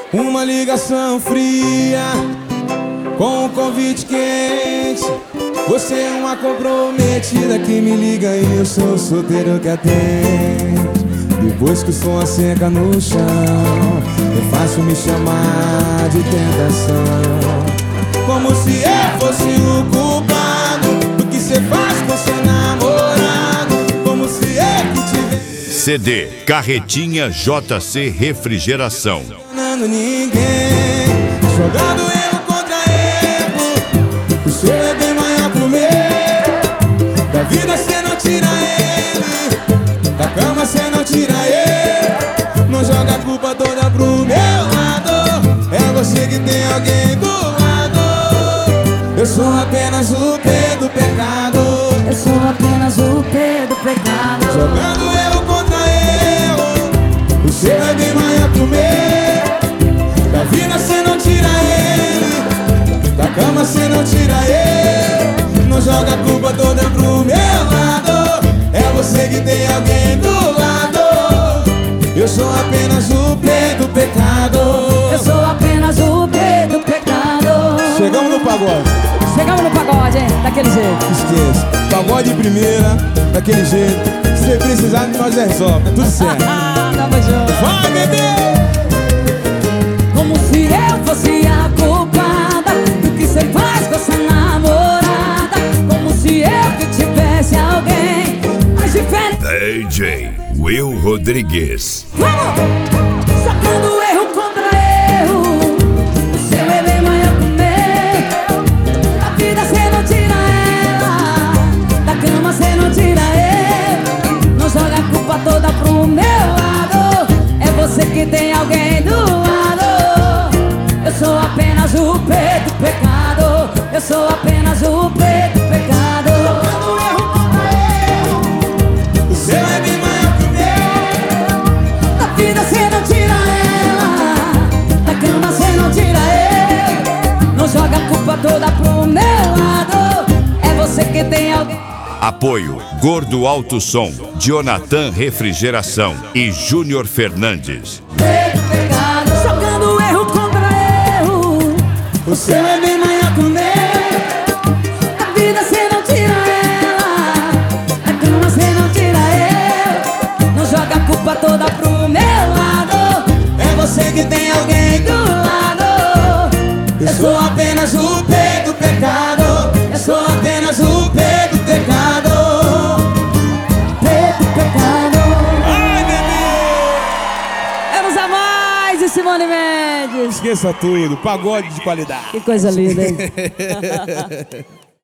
Uma ligação fria com um convite quente. Você é uma comprometida que me liga e eu sou o solteiro que atende. Depois que o som asseca no chão, é fácil me chamar de tentação. Como se eu fosse o culpado do que cê faz com seu namorado. Como se eu que tivesse CD Carretinha JC Refrigeração. Ninguém jogando erro contra erro. O seu é bem maior pro meu. Da vida cê não tira ele, da cama cê não tira ele. Não joga a culpa toda pro meu lado. É você que tem alguém do lado. Eu sou apenas o P do pecado. Eu sou apenas o P do pecado. Jogando erro contra erro. O seu é bem maior pro meu. Da vida cê não tira ele, da cama cê não tira ele. Não joga a culpa toda pro meu lado. É você que tem alguém do lado. Eu sou apenas o P do pecado. Eu sou apenas o P do pecado. Chegamos no pagode. Chegamos no pagode, hein? Daquele jeito. Esqueça, pagode de primeira, daquele jeito. Se precisar, nós resolve, é tudo certo. Tamo junto. Vai, bebê! Como se eu fosse a culpada do que cê faz com essa namorada. Como se eu que tivesse alguém mais diferente. DJ Will Rodrigues. Vamos! Jogando erro contra erro. O seu é bem maior que o meu. Da vida cê não tira ela, da cama cê não tira ele. Não joga a culpa toda pro meu lado. É você que tem alguém do lado. Eu sou apenas o P do pecado. Eu sou apenas o P do pecado. Jogando erro contra erro. O seu é bem maior que o meu. Da vida cê não tira ela, da cama cê não tira ele. Não joga a culpa toda pro meu lado. É você que tem alguém. Apoio Gordo Alto Som, Jonathan Refrigeração e Júnior Fernandes. Pecado, jogando erro contra erro. O seu é bem maior que o meu. A vida cê não tira ela, a cama cê não tira ele. Não joga a culpa toda pro meu lado. É você que tem alguém do lado. Eu sou apenas o P do pecado. Eu sou apenas o P do pecado. P do pecado. Ai, bebê! Vamos a mais de Simone Mendes. Esqueça tudo, pagode de qualidade. Que coisa linda, hein?